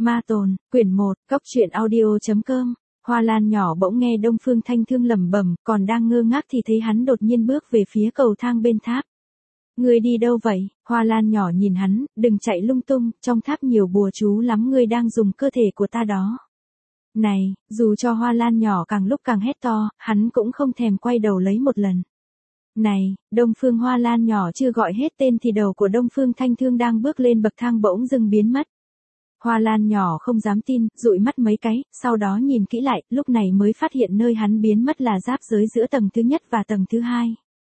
Ma Tồn, quyển 1, Cốc truyện audio.com. Hoa Lan nhỏ bỗng nghe Đông Phương Thanh Thương lẩm bẩm, còn đang ngơ ngác thì thấy hắn đột nhiên bước về phía cầu thang bên tháp. Ngươi đi đâu vậy? Hoa Lan nhỏ nhìn hắn, đừng chạy lung tung, trong tháp nhiều bùa chú lắm, ngươi đang dùng cơ thể của ta đó. Này, dù cho Hoa Lan nhỏ càng lúc càng hét to, hắn cũng không thèm quay đầu lấy một lần. Này, Đông Phương Hoa Lan nhỏ chưa gọi hết tên thì đầu của Đông Phương Thanh Thương đang bước lên bậc thang bỗng dưng biến mất. Hoa Lan nhỏ không dám tin, dụi mắt mấy cái, sau đó nhìn kỹ lại, lúc này mới phát hiện nơi hắn biến mất là giáp giới giữa tầng thứ nhất và tầng thứ hai.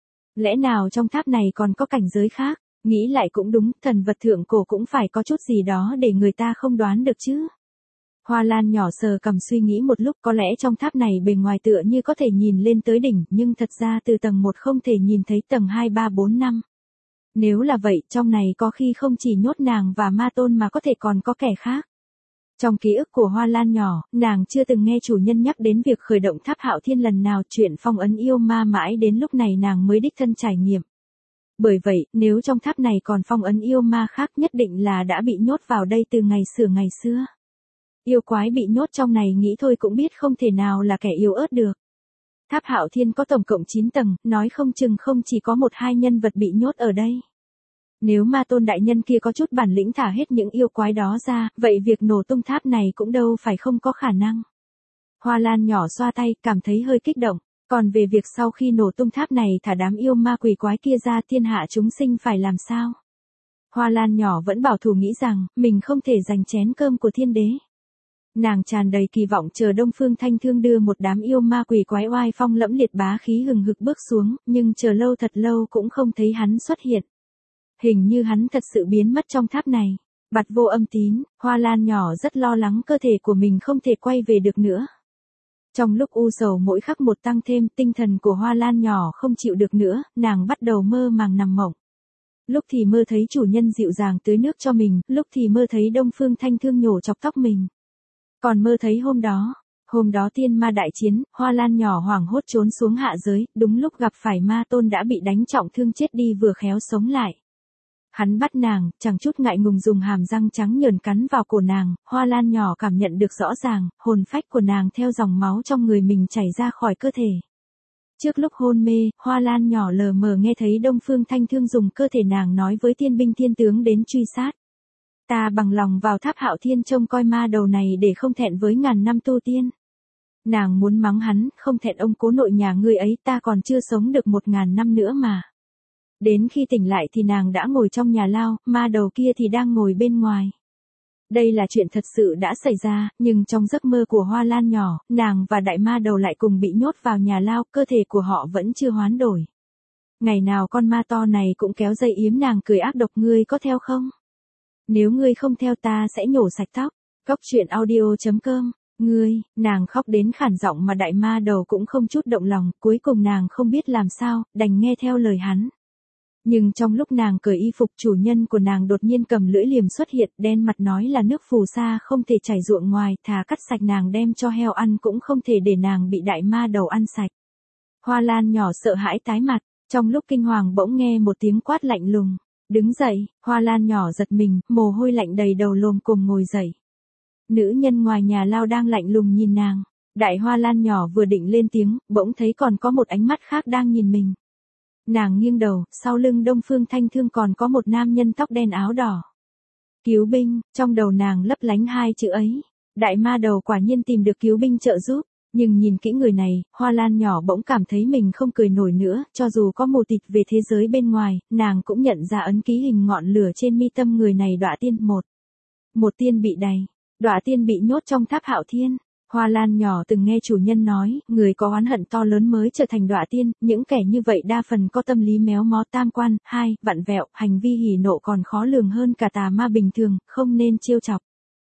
Lẽ nào trong tháp này còn có cảnh giới khác? Nghĩ lại cũng đúng, thần vật thượng cổ cũng phải có chút gì đó để người ta không đoán được chứ. Hoa Lan nhỏ sờ cầm suy nghĩ một lúc, có lẽ trong tháp này bề ngoài tựa như có thể nhìn lên tới đỉnh, nhưng thật ra từ tầng 1 không thể nhìn thấy tầng 2, 3, 4, 5. Nếu là vậy, trong này có khi không chỉ nhốt nàng và Ma Tôn mà có thể còn có kẻ khác. Trong ký ức của Hoa Lan nhỏ, nàng chưa từng nghe chủ nhân nhắc đến việc khởi động tháp Hạo Thiên lần nào, chuyện phong ấn yêu ma mãi đến lúc này nàng mới đích thân trải nghiệm. Bởi vậy, nếu trong tháp này còn phong ấn yêu ma khác nhất định là đã bị nhốt vào đây từ ngày xưa. Yêu quái bị nhốt trong này nghĩ thôi cũng biết không thể nào là kẻ yếu ớt được. Tháp Hạo Thiên có tổng cộng 9 tầng, nói không chừng không chỉ có 1-2 nhân vật bị nhốt ở đây. Nếu Ma Tôn đại nhân kia có chút bản lĩnh thả hết những yêu quái đó ra, vậy việc nổ tung tháp này cũng đâu phải không có khả năng. Hoa Lan nhỏ xoa tay, cảm thấy hơi kích động. Còn về việc sau khi nổ tung tháp này thả đám yêu ma quỷ quái kia ra, thiên hạ chúng sinh phải làm sao? Hoa Lan nhỏ vẫn bảo thủ nghĩ rằng, mình không thể giành chén cơm của thiên đế. Nàng tràn đầy kỳ vọng chờ Đông Phương Thanh Thương đưa một đám yêu ma quỷ quái oai phong lẫm liệt bá khí hừng hực bước xuống, nhưng chờ lâu thật lâu cũng không thấy hắn xuất hiện. Hình như hắn thật sự biến mất trong tháp này. Bặt Vô Âm Tín, Hoa Lan nhỏ rất lo lắng cơ thể của mình không thể quay về được nữa. Trong lúc u sầu mỗi khắc một tăng thêm, tinh thần của Hoa Lan nhỏ không chịu được nữa, nàng bắt đầu mơ màng nằm mộng. Lúc thì mơ thấy chủ nhân dịu dàng tưới nước cho mình, lúc thì mơ thấy Đông Phương Thanh Thương nhổ chọc tóc mình. Còn mơ thấy hôm đó tiên ma đại chiến, Hoa Lan nhỏ hoảng hốt trốn xuống hạ giới, đúng lúc gặp phải Ma Tôn đã bị đánh trọng thương chết đi vừa khéo sống lại. Hắn bắt nàng, chẳng chút ngại ngùng dùng hàm răng trắng nhờn cắn vào cổ nàng, Hoa Lan nhỏ cảm nhận được rõ ràng, hồn phách của nàng theo dòng máu trong người mình chảy ra khỏi cơ thể. Trước lúc hôn mê, Hoa Lan nhỏ lờ mờ nghe thấy Đông Phương Thanh Thương dùng cơ thể nàng nói với tiên binh thiên tướng đến truy sát. Ta bằng lòng vào tháp Hạo Thiên trông coi ma đầu này để không thẹn với ngàn năm tu tiên. Nàng muốn mắng hắn, không thẹn ông cố nội nhà ngươi ấy, ta còn chưa sống được 1000 năm nữa mà. Đến khi tỉnh lại thì nàng đã ngồi trong nhà lao, ma đầu kia thì đang ngồi bên ngoài. Đây là chuyện thật sự đã xảy ra, nhưng trong giấc mơ của Hoa Lan nhỏ, nàng và đại ma đầu lại cùng bị nhốt vào nhà lao, cơ thể của họ vẫn chưa hoán đổi. Ngày nào con ma to này cũng kéo dây yếm nàng cười ác độc, ngươi có theo không? Nếu ngươi không theo ta sẽ nhổ sạch tóc. Cốc truyện audio.com. Nàng khóc đến khản giọng mà đại ma đầu cũng không chút động lòng, cuối cùng nàng không biết làm sao, đành nghe theo lời hắn. Nhưng trong lúc nàng cởi y phục, chủ nhân của nàng đột nhiên cầm lưỡi liềm xuất hiện, đen mặt nói là nước phù sa không thể chảy ruộng ngoài, thà cắt sạch nàng đem cho heo ăn cũng không thể để nàng bị đại ma đầu ăn sạch. Hoa Lan nhỏ sợ hãi tái mặt, trong lúc kinh hoàng bỗng nghe một tiếng quát lạnh lùng. Đứng dậy, Hoa Lan nhỏ giật mình, mồ hôi lạnh đầy đầu lồm cồm ngồi dậy. Nữ nhân ngoài nhà lao đang lạnh lùng nhìn nàng. Đại Hoa Lan nhỏ vừa định lên tiếng, bỗng thấy còn có một ánh mắt khác đang nhìn mình. Nàng nghiêng đầu, sau lưng Đông Phương Thanh Thương còn có một nam nhân tóc đen áo đỏ. Cứu binh, trong đầu nàng lấp lánh hai chữ ấy. Đại ma đầu quả nhiên tìm được cứu binh trợ giúp. Nhưng nhìn kỹ người này, Hoa Lan nhỏ bỗng cảm thấy mình không cười nổi nữa, cho dù có mù tịt về thế giới bên ngoài, nàng cũng nhận ra ấn ký hình ngọn lửa trên mi tâm người này. Đọa tiên một tiên bị đày, Đọa tiên bị nhốt trong tháp Hạo Thiên. Hoa Lan nhỏ từng nghe chủ nhân nói, người có oán hận to lớn mới trở thành Đọa tiên, những kẻ như vậy đa phần có tâm lý méo mó, tam quan, vặn vẹo, hành vi hỉ nộ còn khó lường hơn cả tà ma bình thường, không nên trêu chọc.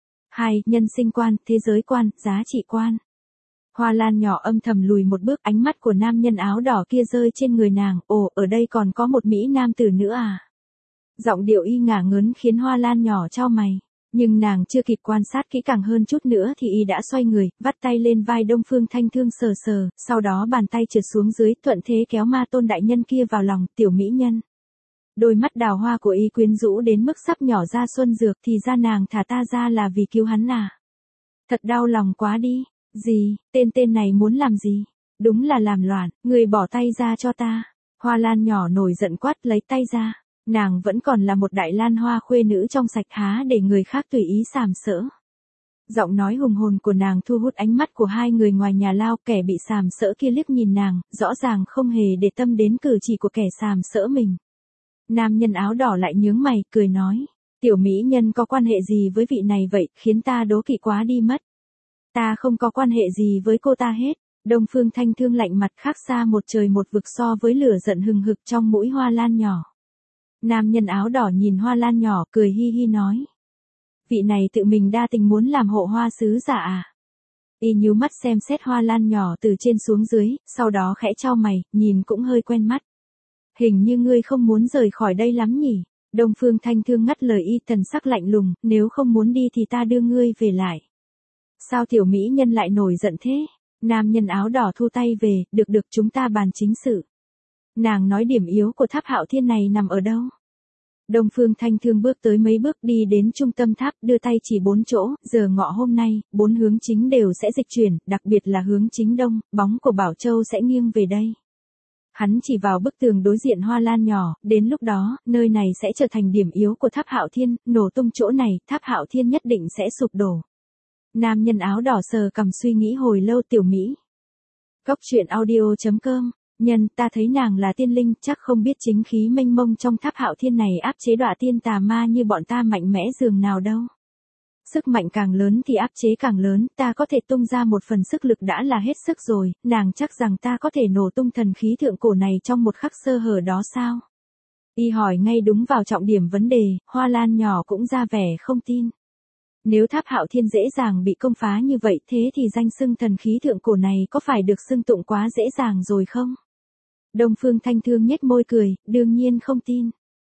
Nhân sinh quan, thế giới quan, giá trị quan. Hoa Lan nhỏ âm thầm lùi một bước, ánh mắt của nam nhân áo đỏ kia rơi trên người nàng, ở đây còn có một mỹ nam tử nữa à? Giọng điệu y ngả ngớn khiến Hoa Lan nhỏ chau mày, nhưng nàng chưa kịp quan sát kỹ càng hơn chút nữa thì y đã xoay người, vắt tay lên vai Đông Phương Thanh Thương sờ, sau đó bàn tay trượt xuống dưới, thuận thế kéo Ma Tôn đại nhân kia vào lòng, tiểu mỹ nhân. Đôi mắt đào hoa của y quyến rũ đến mức sắp nhỏ ra xuân dược, thì ra nàng thả ta ra là vì cứu hắn à. Thật đau lòng quá đi. Gì, tên này muốn làm gì? Đúng là làm loạn, người bỏ tay ra cho ta. Hoa Lan nhỏ nổi giận quát lấy tay ra. Nàng vẫn còn là một đại lan hoa khuê nữ trong sạch, há để người khác tùy ý sàm sỡ. Giọng nói hùng hồn của nàng thu hút ánh mắt của hai người ngoài nhà lao, kẻ bị sàm sỡ kia liếc nhìn nàng, rõ ràng không hề để tâm đến cử chỉ của kẻ sàm sỡ mình. Nam nhân áo đỏ lại nhướng mày, cười nói, tiểu mỹ nhân có quan hệ gì với vị này vậy, khiến ta đố kỵ quá đi mất. Ta không có quan hệ gì với cô ta hết. Đông Phương Thanh Thương lạnh mặt, khác xa một trời một vực so với lửa giận hừng hực trong mũi Hoa Lan nhỏ. Nam nhân áo đỏ nhìn Hoa Lan nhỏ, cười hi hi nói. Vị này tự mình đa tình muốn làm hộ hoa sứ giả à? Y nhíu mắt xem xét Hoa Lan nhỏ từ trên xuống dưới, sau đó khẽ chau mày, nhìn cũng hơi quen mắt. Hình như ngươi không muốn rời khỏi đây lắm nhỉ? Đông Phương Thanh Thương ngắt lời y, thần sắc lạnh lùng, nếu không muốn đi thì ta đưa ngươi về lại. Sao tiểu mỹ nhân lại nổi giận thế? Nam nhân áo đỏ thu tay về, được chúng ta bàn chính sự. Nàng nói điểm yếu của tháp Hạo Thiên này nằm ở đâu? Đông Phương Thanh Thương bước tới mấy bước đi đến trung tâm tháp, đưa tay chỉ 4 chỗ, giờ ngọ hôm nay, 4 hướng chính đều sẽ dịch chuyển, đặc biệt là hướng chính đông, bóng của Bảo Châu sẽ nghiêng về đây. Hắn chỉ vào bức tường đối diện Hoa Lan nhỏ, đến lúc đó, nơi này sẽ trở thành điểm yếu của tháp Hạo Thiên, nổ tung chỗ này, tháp Hạo Thiên nhất định sẽ sụp đổ. Nam nhân áo đỏ sờ cằm suy nghĩ hồi lâu, tiểu mỹ. Cốc truyện audio.com. Nhân, ta thấy nàng là tiên linh, chắc không biết chính khí mênh mông trong tháp Hạo Thiên này áp chế đọa tiên tà ma như bọn ta mạnh mẽ dường nào đâu. Sức mạnh càng lớn thì áp chế càng lớn, ta có thể tung ra một phần sức lực đã là hết sức rồi, nàng chắc rằng ta có thể nổ tung thần khí thượng cổ này trong một khắc sơ hở đó sao? Y hỏi ngay đúng vào trọng điểm vấn đề, Hoa Lan nhỏ cũng ra vẻ không tin. Nếu tháp Hạo Thiên dễ dàng bị công phá như vậy, thế thì danh xưng thần khí thượng cổ này có phải được xưng tụng quá dễ dàng rồi không? Đông Phương Thanh Thương nhếch môi cười, đương nhiên không tin.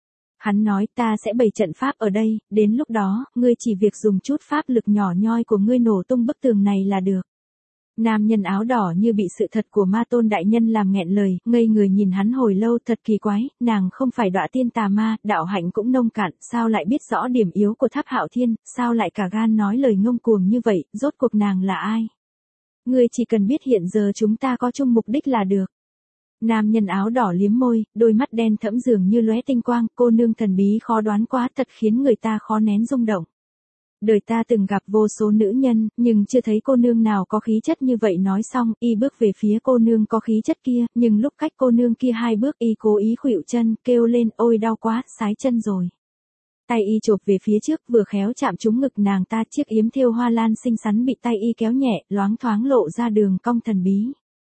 Hắn nói, ta sẽ bày trận pháp ở đây, đến lúc đó, ngươi chỉ việc dùng chút pháp lực nhỏ nhoi của ngươi nổ tung bức tường này là được. Nam nhân áo đỏ như bị sự thật của Ma Tôn đại nhân làm nghẹn lời, ngây người nhìn hắn hồi lâu, thật kỳ quái, nàng không phải đọa tiên tà ma, đạo hạnh cũng nông cạn, sao lại biết rõ điểm yếu của tháp Hạo Thiên, sao lại cả gan nói lời ngông cuồng như vậy, rốt cuộc nàng là ai? Ngươi chỉ cần biết hiện giờ chúng ta có chung mục đích là được. Nam nhân áo đỏ liếm môi, đôi mắt đen thẫm dường như lóe tinh quang, cô nương thần bí khó đoán quá, thật khiến người ta khó nén rung động. Đời ta từng gặp vô số nữ nhân, nhưng chưa thấy cô nương nào có khí chất như vậy. Nói xong, y bước về phía cô nương có khí chất kia, nhưng lúc cách cô nương kia 2 bước y cố ý khuỵu chân, kêu lên ôi đau quá, sái chân rồi. Tay y chộp về phía trước, vừa khéo chạm trúng ngực nàng ta, chiếc yếm thêu hoa lan xinh xắn bị tay y kéo nhẹ, loáng thoáng lộ ra đường cong thần bí.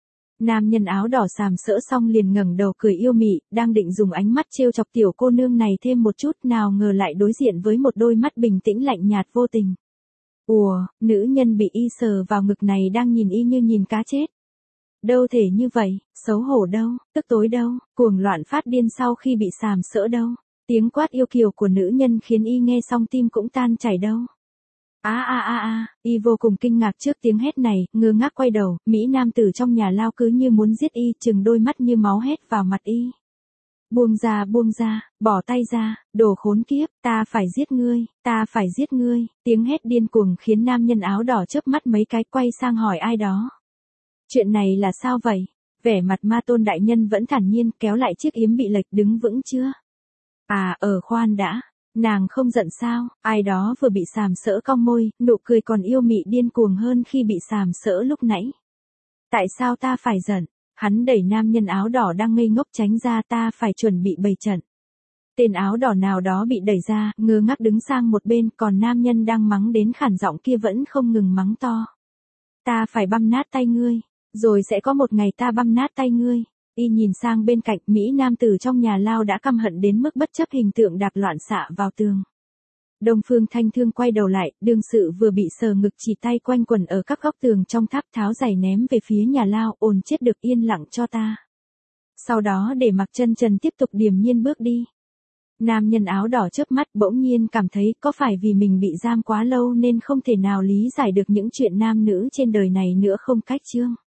Nam nhân áo đỏ sàm sỡ xong liền ngẩng đầu cười yêu mị, đang định dùng ánh mắt trêu chọc tiểu cô nương này thêm một chút, nào ngờ lại đối diện với một đôi mắt bình tĩnh lạnh nhạt vô tình. Ùa, nữ nhân bị y sờ vào ngực này đang nhìn y như nhìn cá chết. Đâu thể như vậy, xấu hổ đâu, tức tối đâu, cuồng loạn phát điên sau khi bị sàm sỡ đâu. Tiếng quát yêu kiều của nữ nhân khiến y nghe xong tim cũng tan chảy đâu. Y vô cùng kinh ngạc trước tiếng hét này, ngơ ngác quay đầu, Mỹ nam tử trong nhà lao cứ như muốn giết y, trừng đôi mắt như máu hét vào mặt y. Buông ra, bỏ tay ra, đồ khốn kiếp, ta phải giết ngươi, tiếng hét điên cuồng khiến nam nhân áo đỏ chớp mắt mấy cái quay sang hỏi ai đó. Chuyện này là sao vậy? Vẻ mặt Ma Tôn đại nhân vẫn thản nhiên, kéo lại chiếc yếm bị lệch, đứng vững chưa? Khoan đã. Nàng không giận sao? Ai đó vừa bị sàm sỡ cong môi, nụ cười còn yêu mị điên cuồng hơn khi bị sàm sỡ lúc nãy. Tại sao ta phải giận? Hắn đẩy nam nhân áo đỏ đang ngây ngốc tránh ra, ta phải chuẩn bị bày trận. Tên áo đỏ nào đó bị đẩy ra, ngơ ngác đứng sang một bên, còn nam nhân đang mắng đến khản giọng kia vẫn không ngừng mắng to. Ta phải băm nát tay ngươi, rồi sẽ có một ngày ta băm nát tay ngươi. Y nhìn sang bên cạnh, Mỹ nam tử trong nhà lao đã căm hận đến mức bất chấp hình tượng đạp loạn xạ vào tường. Đông Phương Thanh Thương quay đầu lại, đương sự vừa bị sờ ngực chỉ tay quanh quẩn ở các góc tường trong tháp, tháo giày ném về phía nhà lao, ồn chết được, yên lặng cho ta. Sau đó để mặc chân trần tiếp tục điềm nhiên bước đi. Nam nhân áo đỏ chớp mắt, bỗng nhiên cảm thấy có phải vì mình bị giam quá lâu nên không thể nào lý giải được những chuyện nam nữ trên đời này nữa không, cách chương.